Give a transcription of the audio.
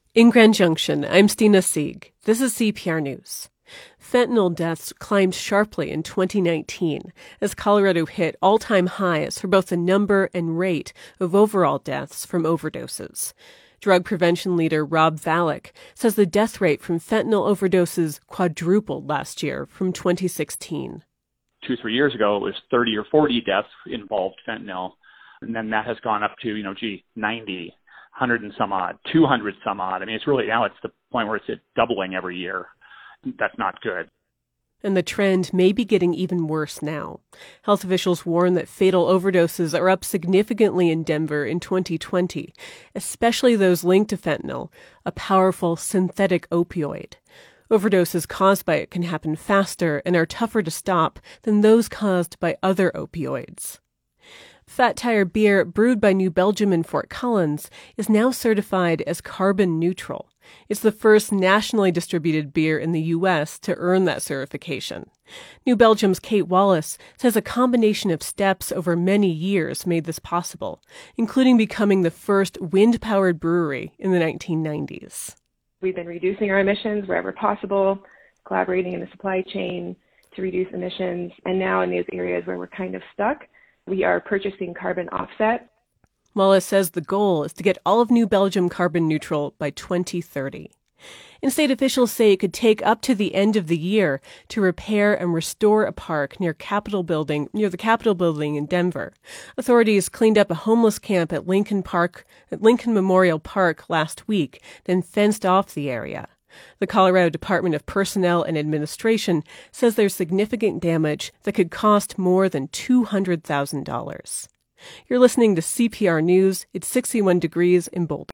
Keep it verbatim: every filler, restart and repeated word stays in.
In Grand Junction, I'm Stina Sieg. This is C P R News. Fentanyl deaths climbed sharply in twenty nineteen as Colorado hit all-time highs for both the number and rate of overall deaths from overdoses. Drug prevention leader Rob Valek says the death rate from fentanyl overdoses quadrupled last year from twenty sixteen. Two, three years ago, it was thirty or forty deaths involved fentanyl. And then that has gone up to, you know, gee, ninety, one hundred and some odd, two hundred some odd. I mean, it's really, now it's the point where it's doubling every year. That's not good. And the trend may be getting even worse now. Health officials warn that fatal overdoses are up significantly in Denver in twenty twenty, especially those linked to fentanyl, a powerful synthetic opioid. Overdoses caused by it can happen faster and are tougher to stop than those caused by other opioids. Fat Tire beer, brewed by New Belgium in Fort Collins, is now certified as carbon neutral. It's the first nationally distributed beer in the U S to earn that certification. New Belgium's Kate Wallace says a combination of steps over many years made this possible, including becoming the first wind-powered brewery in the nineteen nineties. We've been reducing our emissions wherever possible, collaborating in the supply chain to reduce emissions, and now in these areas where we're kind of stuck, we are purchasing carbon offset. Wallace says the goal is to get all of New Belgium carbon neutral by twenty thirty. And state officials say it could take up to the end of the year to repair and restore a park near Capitol Building, near the Capitol Building in Denver. Authorities cleaned up a homeless camp at Lincoln Park, at Lincoln Memorial Park last week, then fenced off the area. The Colorado Department of Personnel and Administration says there's significant damage that could cost more than two hundred thousand dollars. You're listening to C P R News. It's sixty-one degrees in Boulder.